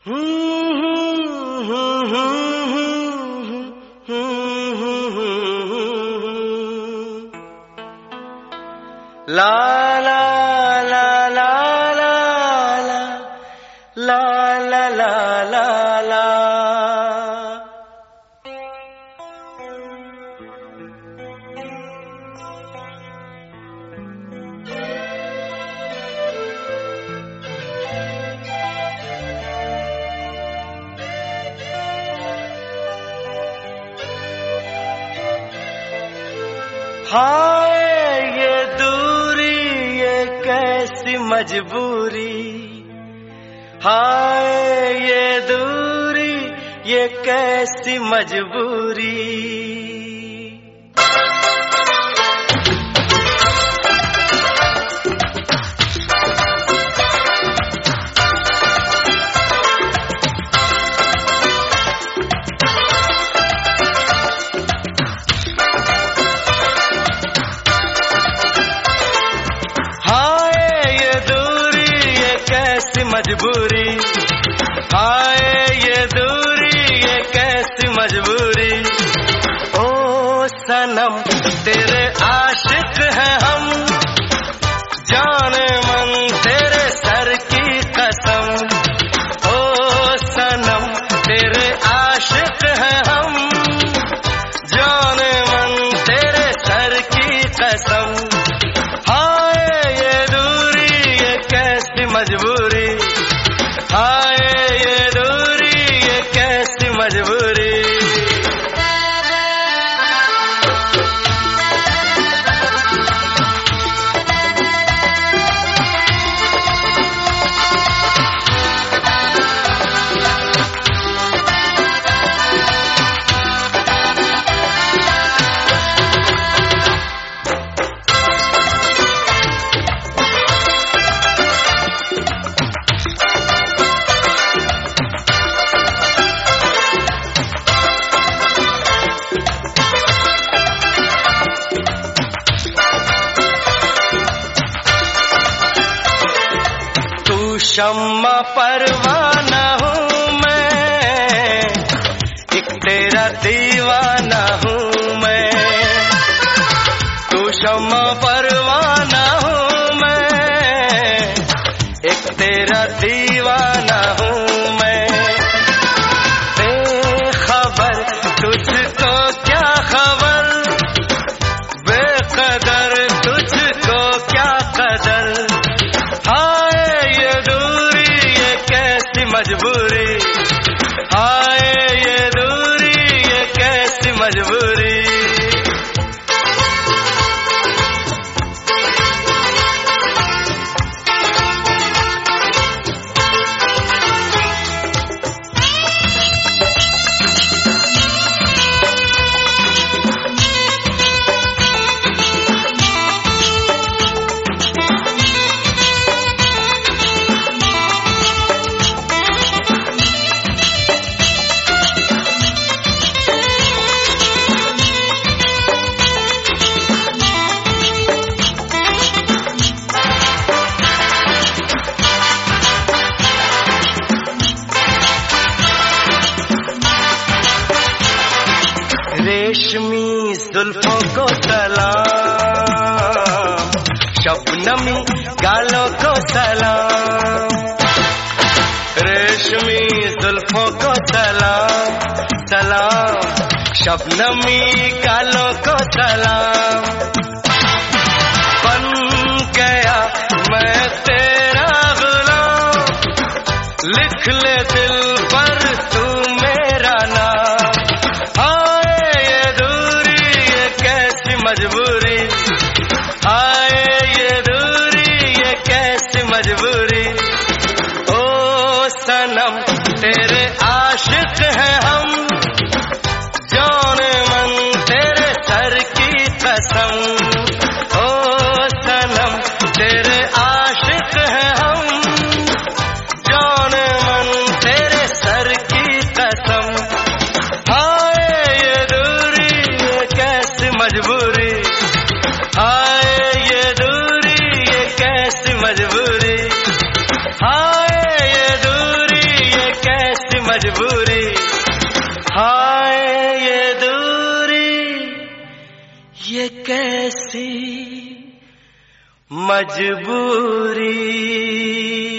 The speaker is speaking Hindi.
ला ला ला ला ला ला ला ला ला ला। हाय ये दूरी ये कैसी मजबूरी, हाय ये दूरी ये कैसी मजबूरी। मजबूरी, हाय ये दूरी ये कैसी मजबूरी। ओ सनम तेरे आशिक हैं हम, जाने मन तेरे सर की कसम। ओ सनम तेरे आशिक हैं हम, जाने मन तेरे सर की कसम। हाय ये दूरी ये कैसी मजबूरी, हाय ये दूरी ये कैसी मजबूरी। शम्मा परवाना हूँ मैं, एक तेरा दीवाना हूँ मैं। तू शम्मा परवाना हूँ मैं, एक तेरा दीवाना हूँ मैं। बेखबर तुझको क्या खबर, बेकदर तुझको क्या कदर। मजबूरी, हाय ये दूरी ये कैसी मजबूरी। रेशमी जुल्फों को सलाम, शबनमी गालों को सलाम। रेशमी जुल्फों को सलाम सलाम, शबनमी गालों को सलाम। बन गया मैं तेरा गुलाम, लिख ले दिल पर तू मेरा नाम। मजबूरी, हाय ये दूरी ये कैसी मजबूरी। ओ सनम तेरे आशिक हैं हम, जाने मन तेरे सर की कसम। ओ सनम तेरे आशिक हैं हम, जाने मन तेरे सर की कसम। हाय ये दूरी ये कैसी मजबूरी, हाय ये दूरी ये कैसी मजबूरी। मजबूरी, हाय ये दूरी, ये कैसी मजबूरी।